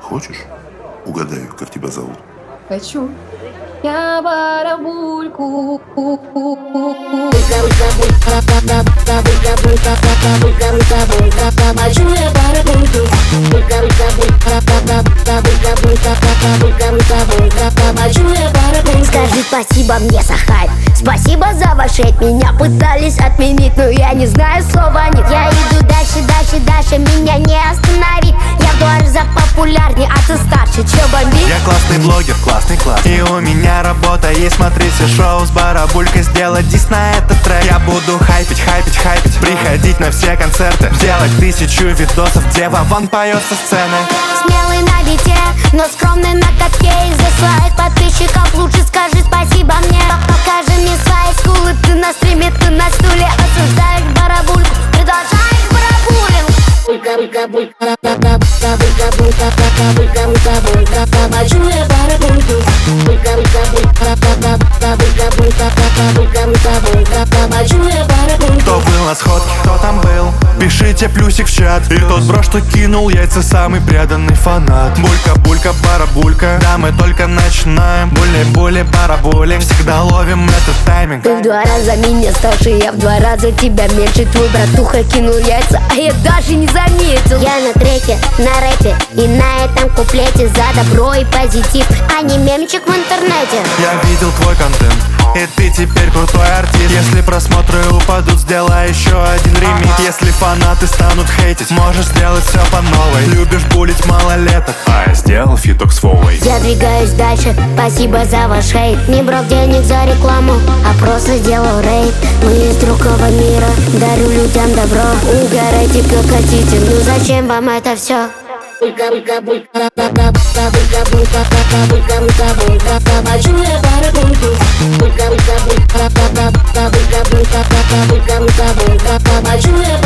Хочешь, угадаю, как тебя зовут? Хочу. Я барабульку. Скажи спасибо мне за хайп, спасибо за ваш хейт. Меня пытались отменить, но я не знаю слова нет. Я иду дальше, дальше, дальше, меня не остановить. Я в 2 раза популярнее, а ты старше, чё бомбить? Я классный блогер, классный класс. И у меня работа есть, смотрите шоу с барабулькой. Сделать дис на этот трек. Я буду хайпить, хайпить, хайпить. Приходить на все концерты, делать 1000 видосов, где Вован поет со сцены. Смелый на бите, но скромный на катке. Из-за своих подписчиков лучше скажи спасибо мне. Покажи мне свои скулы, ты на стриме, ты на стуле. Осуждаешь барабульку, продолжаешь барабулинг. Кто был на сходке, кто там был? Пишите плюсик в чат. И тот бро, что кинул яйца, самый преданный фанат. Булька, булька, барабулька. Да, мы только начинаем. Були-були, барабулинг. Всегда ловим этот тайминг. Ты в 2 раза меня старше, я в 2 раза тебя меньше. Твой братуха кинул яйца, а я даже не заметил. Я на треке, на рэпе и на этом куплете за добро и позитив, а не мемчик в интернете. Я видел твой контент, и ты теперь крутой артист. Если просмотры упадут, сделай еще один ремикс. Если фанаты станут хейтить, можешь сделать все по новой. Любишь булить малолеток, а я сделал фиток с Вовой. Я двигаюсь дальше, спасибо за ваш хейт. Не брал денег за рекламу, а просто сделал рейд. Мы из другого мира, дарю людям добро. Угорайте как хотите, ну зачем вам это все? Булька,